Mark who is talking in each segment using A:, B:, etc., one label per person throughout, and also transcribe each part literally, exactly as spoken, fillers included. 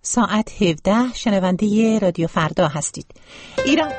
A: ساعت هفده شنونده رادیو فردا هستید. ایران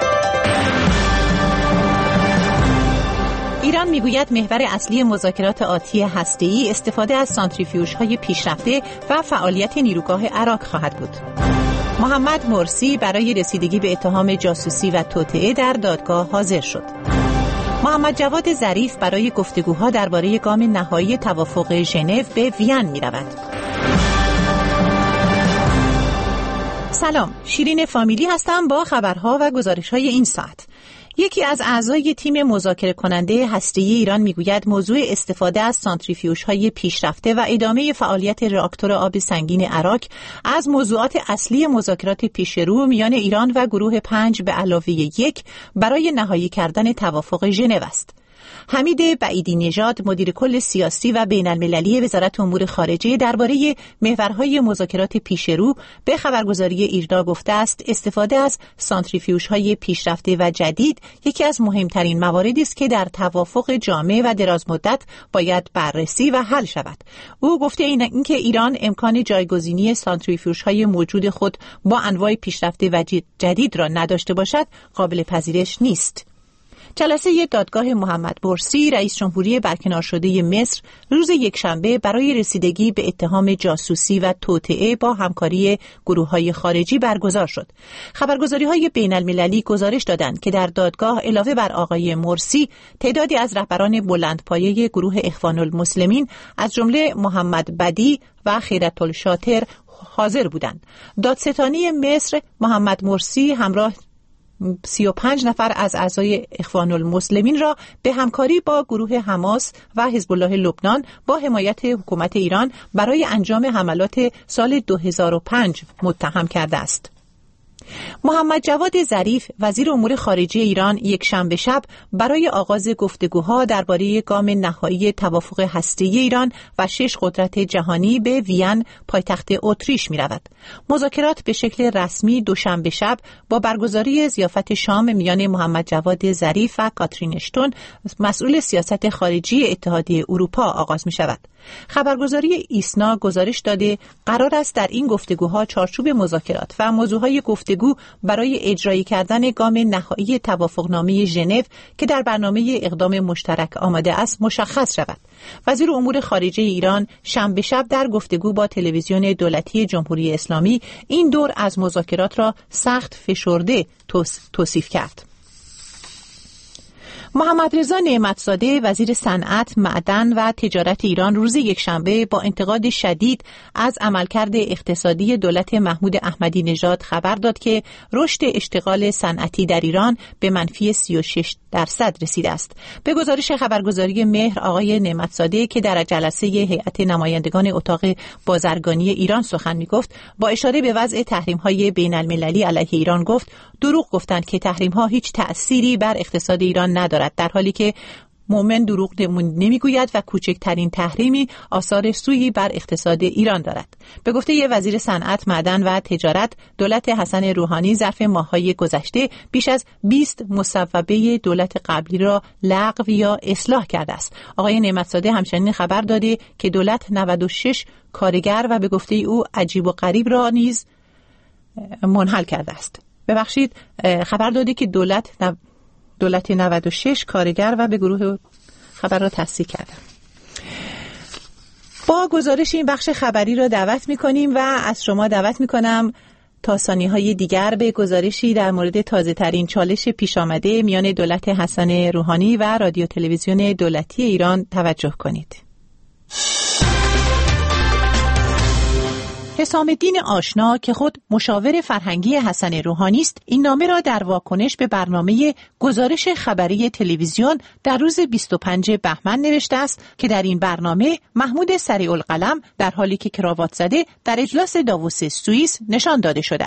A: ایران میگوید محور اصلی مذاکرات آتی هسته‌ای استفاده از سانتریفیوژهای پیشرفته و فعالیت نیروگاه عراق خواهد بود. محمد مرسی برای رسیدگی به اتهام جاسوسی و توطئه در دادگاه حاضر شد. محمد جواد ظریف برای گفتگوها درباره گام نهایی توافق ژنو به وین می‌رود. سلام، شیرین فامیلی هستم با خبرها و گزارش‌های این ساعت. یکی از اعضای تیم مذاکره کننده هسته‌ای ایران میگوید موضوع استفاده از سانتریفیوژهای پیشرفته و ادامه فعالیت راکتور آب سنگین عراق از موضوعات اصلی مذاکرات پیشرو میان ایران و گروه پنج به علاوه یک برای نهایی کردن توافق ژنو است. حمید بعیدی نژاد مدیر کل سیاسی و بین المللی وزارت امور خارجه درباره محورهای مذاکرات پیشرو به خبرگزاری ایرنا گفته است استفاده از سانتریفیوژهای پیشرفته و جدید یکی از مهمترین مواردی است که در توافق جامع و درازمدت باید بررسی و حل شود. او گفته اینکه ایران امکان جایگزینی سانتریفیوژهای موجود خود با انواع پیشرفته و جدید را نداشته باشد قابل پذیرش نیست. جلسه دادگاه محمد مرسی رئیس جمهوری برکنار شده مصر روز یکشنبه برای رسیدگی به اتهام جاسوسی و توطئه با همکاری گروه‌های خارجی برگزار شد. خبرگزاری‌های بین‌المللی گزارش دادند که در دادگاه علاوه بر آقای مرسی تعدادی از رهبران بلندپایه گروه اخوان المسلمین از جمله محمد بدی و خیرت‌الشاطر حاضر بودند. دادستانی مصر محمد مرسی همراه سی و پنج نفر از اعضای اخوان المسلمین را به همکاری با گروه حماس و حزب الله لبنان با حمایت حکومت ایران برای انجام حملات سال دو هزار و پنج متهم کرده است. محمد جواد ظریف وزیر امور خارجه ایران یک شنبه شب برای آغاز گفتگوها درباره گام نهایی توافق هسته‌ای ایران و شش قدرت جهانی به وین پایتخت اتریش می‌رود. مذاکرات به شکل رسمی دوشنبه شب با برگزاری ضیافت شام میان محمد جواد ظریف و کاترین اشتون مسئول سیاست خارجی اتحادیه اروپا آغاز می‌شود. خبرگزاری ایسنا گزارش داده قرار است در این گفتگوها چارچوب مذاکرات و موضوعهای گفتگو برای اجرایی کردن گام نهایی توافقنامه ژنو که در برنامه اقدام مشترک آماده است مشخص شود. وزیر امور خارجه ایران شنبه شب در گفتگو با تلویزیون دولتی جمهوری اسلامی این دور از مذاکرات را سخت فشرده توصیف کرد. محمد رضا نعمت‌زاده وزیر صنعت، معدن و تجارت ایران روز یکشنبه با انتقاد شدید از عملکرد اقتصادی دولت محمود احمدی نژاد خبر داد که رشد اشتغال صنعتی در ایران به منفی سی و شش درصد رسیده است. به گزارش خبرگزاری مهر آقای نعمت‌زاده که در جلسه هیئت نمایندگان اتاق بازرگانی ایران سخن می‌گفت با اشاره به وضع تحریم‌های بین‌المللی علیه ایران گفت دروغ گفتند که تحریم‌ها هیچ تأثیری بر اقتصاد ایران ندارد، در حالی که مومن دروغ نمیگوید و کوچکترین تحریمی آثار سویی بر اقتصاد ایران دارد. به گفته ی وزیر صنعت، معدن و تجارت، دولت حسن روحانی ظرف ماه‌های گذشته بیش از بیست مصوبه دولت قبلی را لغو یا اصلاح کرده است. آقای نعمت‌زاده همچنین خبر داده که دولت نود و شش کارگر و به گفته او عجیب و غریب را نیز منحل کرده است. ببخشید، خبر داده که دولت نو... دولت نود و شش کارگر و به گروه خبر را تصحیح کرده. با گزارش این بخش خبری را دعوت می‌کنیم و از شما دعوت می‌کنم تا ثانیه‌های دیگر به گزارشی در مورد تازه‌ترین چالش پیش آمده میان دولت حسن روحانی و رادیو تلویزیون دولتی ایران توجه کنید. حسام الدین آشنا که خود مشاور فرهنگی حسن روحانی است، این نامه را در واکنش به برنامه گزارش خبری تلویزیون در روز بیست و پنجم بهمن نوشته است که در این برنامه محمود سریع القلم در حالی که کراوات زده در اجلاس داووس سوئیس نشان داده شده است.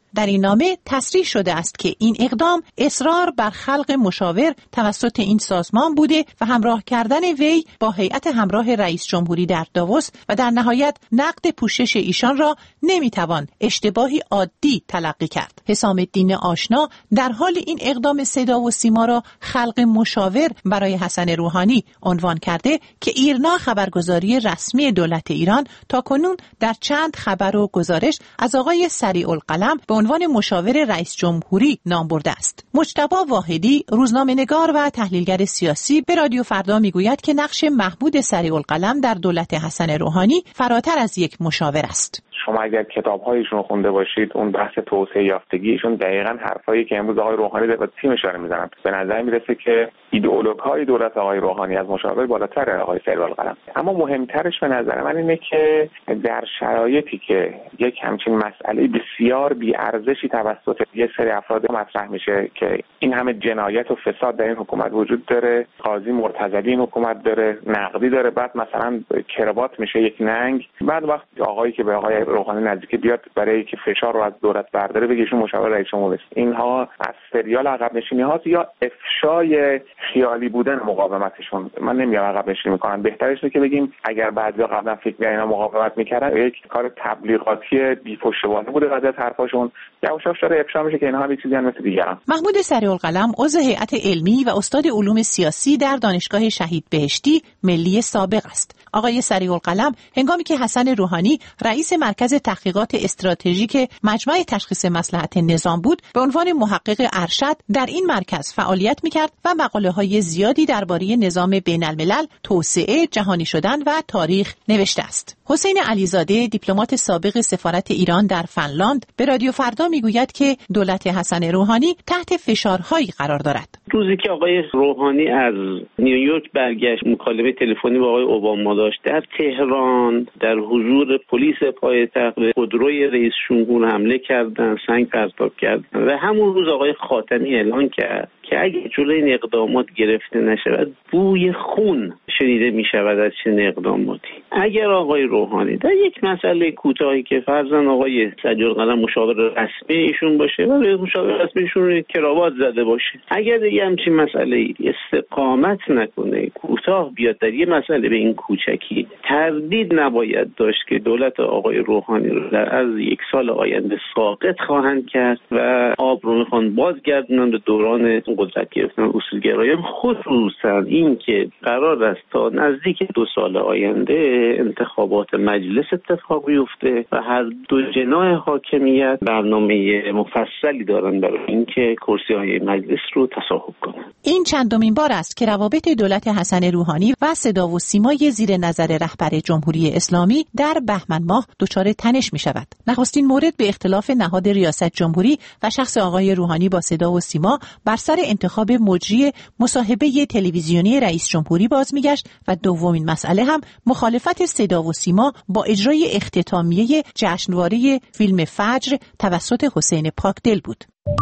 A: در این نامه تصریح شده است که این اقدام اصرار بر خلق مشاور توسط این سازمان بوده و همراه کردن وی با هیئت همراه رئیس جمهوری در داووس و در نهایت نقد پوشش ایشان را نمیتوان اشتباهی عادی تلقی کرد. حسام الدین آشنا در حال این اقدام صدا و سیما را خلق مشاور برای حسن روحانی عنوان کرده که ایرنا خبرگزاری رسمی دولت ایران تاکنون در چند خبر و گزارش از آقای سریع القلم به عنوان مشاور رئیس جمهوری نام برده است. مجتبی واحدی روزنامه‌نگار و تحلیلگر سیاسی به رادیو فردا میگوید که نقش محمود سریع القلم در دولت حسن روحانی فراتر از یک مشاور است.
B: شما اگر کتاب‌هایشون رو خونده باشید، اون بحث توسعه یافتگیشون دقیقاً حرفایی که امروز آقای روحانی در تیمش داره میزنن. به نظر میرسه که ایدئولوژهای دولت آقای روحانی از مشاور بالاتر آقای سریع القلم. اما مهمترش به نظر من اینه که در شرایطی که یک همچین مسئله بسیار بی‌ارزشی توسط یک سری افراد مطرح میشه که این همه جنایت و فساد در این حکومت وجود داره، قاضی مرتضوی این حکومت داره، نقدی داره، بعد مثلا کراوات میشه یک ننگ، بعد وقت آقایی که به آقای روحانی نزدیک بیاد برای که فشار رو از دولت برداره بگیشون مشاور رئیس جمهور است. اینها از سریال عقب نشینی هاست یا افشای خیالی بودن مقاومتشون. من نمیگم عقب نشینی میکنن، بهترش اینه که بگیم اگر بعضیا قبلا فکر می‌کردن اینا مقاومت میکردن، یک کار تبلیغاتی بی‌پشتوانه بوده بعد از حرفاشون، یواش یواش داره افشا میشه که اینها هم چیزی مثل دیگران.
A: محمود سریع القلم عضو هیئت علمی و استاد علوم سیاسی در دانشگاه شهید بهشتی ملی سابق است. آقای سریع القلم هنگامی که حسن روحانی رئیس مرکز تحقیقات استراتژیک مجمع تشخیص مصلحت نظام بود، به عنوان محقق ارشد در این مرکز فعالیت می‌کرد و مقاله‌های زیادی درباره نظام بین‌الملل، توسعه، جهانی شدن و تاریخ نوشته است. حسین علیزاده دیپلمات سابق سفارت ایران در فنلاند به رادیو فردا میگوید که دولت حسن روحانی تحت فشارهایی قرار دارد.
C: روزی که آقای روحانی از نیویورک برگشت، مکالمه تلفنی با آقای اوباما داشت، در تهران در حضور پلیس پایتخت به خودروی رئیس جمهور حمله کردن، سنگ پرتاب کردن و همون روز آقای خاتمی اعلان کرد که اگه جلوی این اقدامات گرفته نشود بوی خون شنیده می شود از چه اقداماتی. اگر آقای روحانی در یک مسئله کوتاهی که فرضاً آقای سریع القلم مشاور رسمی ایشون باشه و مشاور رسمی ایشون کراوات زده باشه، اگر دیگه همچین مسئله استقامت نکنه، کوتاه بیاد در یه مسئله به این کوچکی، تردید نباید داشت که دولت آقای روحانی رو در از یک سال آینده ساقط خواهند کرد و آب رو میخوان بازگردونن به دوران قدرت گرفتن اصولگرایان، خصوصا این که قرار است تا نزدیک دو سال آینده انتخابات مجلس اتفاق بیفته و هر دو جناح حاکمیت برنامه مفصلی دارن برای اینکه کرسی‌های مجلس رو تصاحب کنن.
A: این چندمین بار است که روابط دولت حسن روحانی و صدا و سیمای زیر نظر رهبر جمهوری اسلامی در بهمن ماه دچار تنش می شود. نخستین مورد به اختلاف نهاد ریاست جمهوری و شخص آقای روحانی با صدا و سیما بر سر انتخاب مجری مصاحبه تلویزیونی رئیس جمهوری باز میگشت و دومین مسئله هم مخالفت صدا و سیما با اجرای اختتامیه جشنواره فیلم فجر توسط حسین پاکدل بود.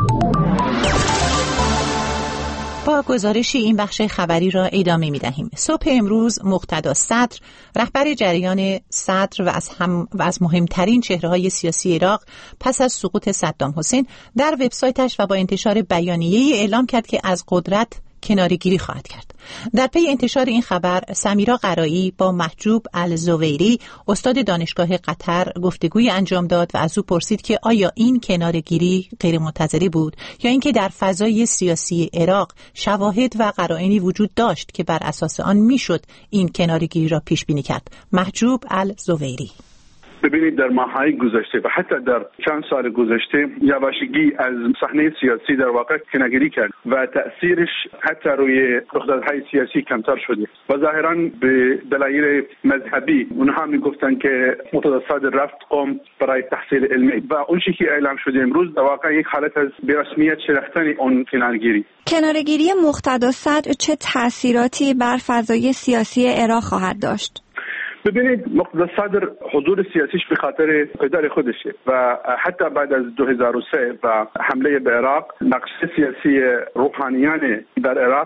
A: با گزارشی این بخش خبری را ادامه می دهیم. صبح امروز مقتدا صدر، رهبر جریان صدر و از هم و از مهمترین چهره‌های سیاسی عراق پس از سقوط صدام حسین، در وبسایتش و با انتشار بیانیه‌ای اعلام کرد که از قدرت کناره‌گیری خواهد کرد. در پی انتشار این خبر، سمیرا قرایی با محجوب الزویری، استاد دانشگاه قطر، گفتگوی انجام داد و از او پرسید که آیا این کناره‌گیری غیرمنتظره بود یا اینکه در فضای سیاسی عراق شواهد و قرائنی وجود داشت که بر اساس آن میشد این کناره‌گیری را پیش بینی کرد. محجوب الزویری:
D: ببینید، در ماه‌های گذشته و حتی در چند سال گذشته یواشکی از صحنه سیاسی در واقع کناره‌گیری کرد و تأثیرش حتی روی رخدادهای سیاسی کمتر شده و ظاهراً به دلایل مذهبی. اونها میگفتن که مقتدا صدر رفت قم برای تحصیل علمی و اون چیزی که اعلام شده امروز در واقع یک حالت از بی‌رسمیت شناختن اون کناره‌گیری.
E: کناره‌گیری مقتدا صدر چه تأثیراتی بر فضای سیاسی عراق خواهد داشت؟
D: ببینید، مقتدا صدر حضور سیاسیش به خاطر پدر خودشه و حتی بعد از دو هزار و سه و حمله به عراق، نقش سیاسی روحانیان در عراق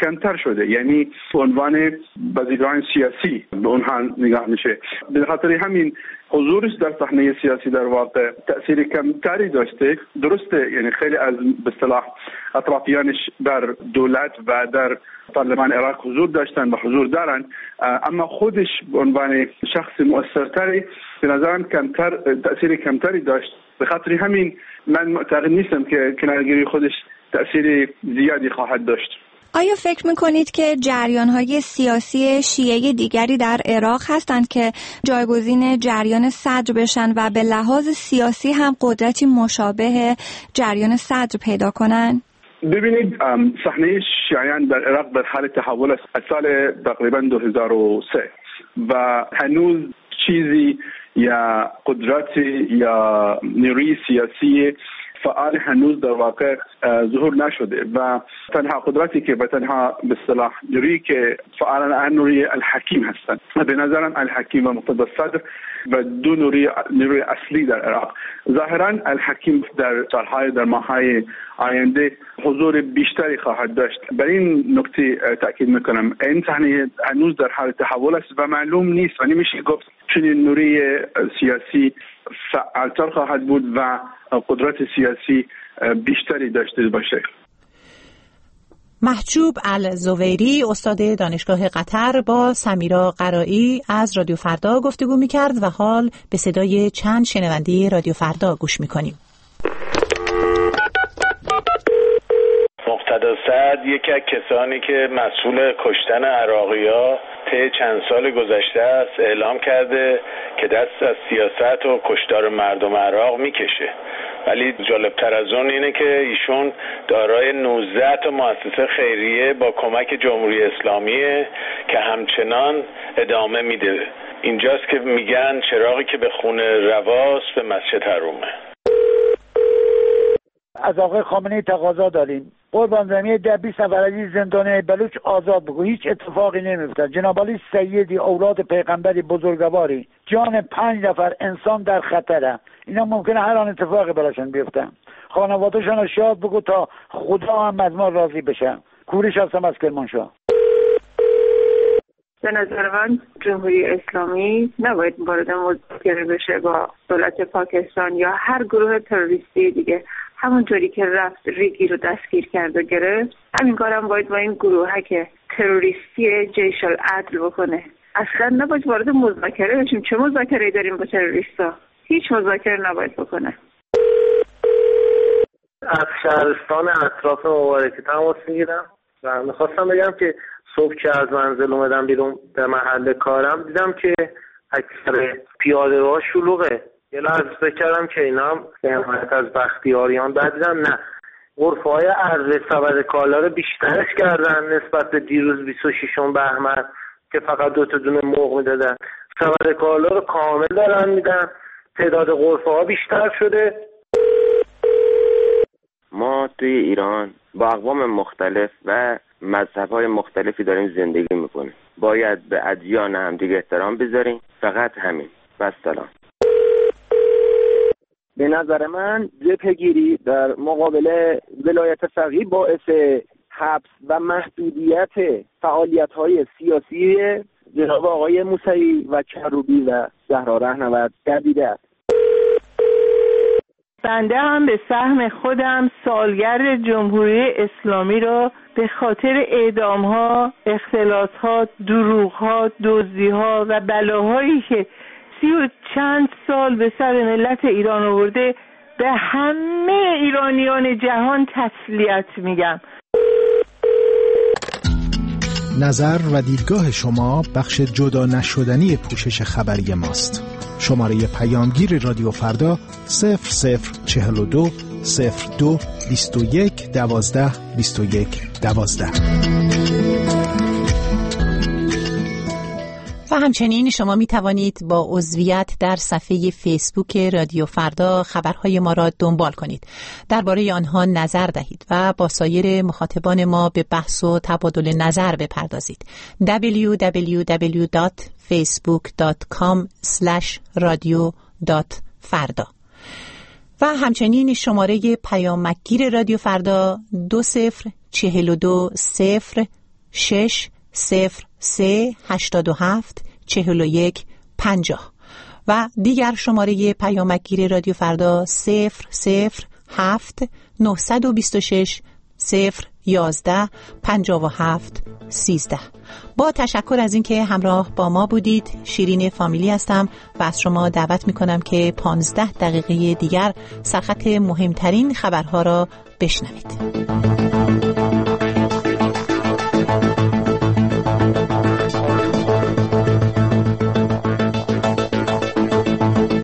D: کمتر شده، یعنی به عنوان بازیگران سیاسی به اونها نگاه میشه. به خاطر همین حضورش در صحنه سیاسی در واقع تأثیر کمتری داشته. درسته، یعنی خیلی از به اصطلاح اطرافیانش در دولت و در پارلمان عراق حضور داشتن و حضور دارن، اما خودش به عنوان شخص مؤثرتری به نظرم کمتر تأثیر کمتری داشت. به خاطر همین من معتقد نیستم که کنارگیری خودش تأثیر زیادی خواهد داشت.
E: آیا فکر میکنید که جریان‌های سیاسی شیعه دیگری در عراق هستند که جایگزین جریان صدر بشن و به لحاظ سیاسی هم قدرتی مشابه جریان صدر پیدا کنن؟
D: ببینید، صحنه شیعیان در عراق در حال تحول است از سال تقریبا دو هزار و سه و هنوز چیزی یا قدرتی یا نیروی سیاسی فعال هنوز در واقع ظهور نشده و تنها قدرتی که به تنها به اصطلاح نیرویی که فعالا نیروی الحکیم هستند. به نظرم الحکیم و مقتدی الصدر و دو نیروی نیروی اصلی در عراق. ظاهرا الحکیم در سالهای در ماههای آینده حضور بیشتری خواهد داشت. بر این نکته تاکید میکنم، این صحنه هنوز در حال تحول است و معلوم نیست و نمیشه گفت چنین نیروی سیاسی فعالتر خواهد بود و قدرت سیاسی بیشتری داشته باشه.
A: محجوب الزویری، استاد دانشگاه قطر، با سمیرا قرایی از رادیو فردا گفتگو می‌کرد و حال به صدای چند شنونده رادیو فردا گوش می‌کنیم.
F: مقتدی الصدر یکی از کسانی که مسئول کشتن عراقی‌ها طی چند سال گذشته است اعلام کرده که دست از سیاست و کشتار مردم عراق میکشه، ولی جالبتر از اون اینه که ایشون دارای نوزده تا مؤسسه خیریه با کمک جمهوری اسلامیه که همچنان ادامه میده. اینجاست که میگن چراغی که به خون رواست به مسجد حرومه.
G: از آقای خامنه‌ای تقاضا داریم قربان زمین ده بیست نفر از زندانی بلوچ آزاد بگو، هیچ اتفاقی نمیفته. جناب علی سیدی اولاد پیغمبری بزرگواری، جان پنج نفر انسان در خطره، اینا ممکنه هر آن اتفاقی براشون بیفته. خانواده‌شون رو شاد بگو تا خدا هم از ما راضی بشه. کوریش هستم از کرمانشاه.
H: به نظر من جمهوری اسلامی نباید وارد مذاکره بشه با دولت پاکستان یا هر گروه تروریستی دیگه. همونطوری که رفت ریگی رو دستگیر کرد و گرفت، همین کارم باید با این گروه که تروریستی جیش العدل بکنه. اصلا نباید وارد مذاکره بشیم. چه مذاکره داریم با تروریستا؟ هیچ مذاکره نباید بکنه.
I: از شهرستان اطراف مبارکی تماس میگیرم و میخواستم بگم که صبح که از منزل اومدم بیرون به محل کارم دیدم که اکثر پیاده راه شلوغه. یه لحظه فکر کردم که اینا هم به حمایت از بختیاریان، بعد دیدم نه، غرفه‌های عرضه سبد کالا رو بیشترش کردن نسبت به دیروز بیست و ششم بهمن که فقط دو تا دونه مرغ میدادن. سبد کالا رو کامل دارن میدن، تعداد غرفه‌ها بیشتر شده.
J: ما توی ایران با اقوام مختلف و مذهب‌های مختلفی داریم زندگی میکنیم. باید به ادیان هم دیگه احترام بذاریم. فقط همین. بس سلام.
K: به نظر من جبهه‌گیری در مقابل ولایت فقیه باعث حبس و محدودیت فعالیت‌های سیاسی جناب آقای موسوی و کروبی و زهرا رهنورد گردیده است.
L: بنده هم به سهم خودم سالگرد جمهوری اسلامی را به خاطر اعدام‌ها، اختلاس‌ها، دروغ‌ها، دزدی‌ها و بلاهایی که سی و چند سال به سر ملت ایران آورده به همه ایرانیان جهان تسلیت میگم.
M: نظر و دیدگاه شما بخش جدا نشدنی پوشش خبری ماست. شماره پیامگیر رادیو فردا صفر صفر چهل و دو صفر دو بیست و یک دوازده بیست و یک دوازده.
A: و همچنین شما می توانید با عضویت در صفحه فیسبوک رادیو فردا خبرهای ما را دنبال کنید، درباره آنها نظر دهید و با سایر مخاطبان ما به بحث و تبادل نظر بپردازید. دبلیو دبلیو دبلیو دات فیسبوک دات کام اسلش رادیو دات فردا. و همچنین شماره پیامگیر رادیو فردا دو صفر چهل و دو صفر شش صفر سه هشتاد و هفت چهل و یک پنجاه و دیگر شماره پیامک گیر رادیو فردا صفر صفر هفت نه دو شش صفر یازده پنجاه و هفت سیزده. با تشکر از اینکه همراه با ما بودید. شیرین فامیلی هستم و از شما دعوت میکنم که پانزده دقیقه دیگر سرخط مهمترین خبرها را بشنوید.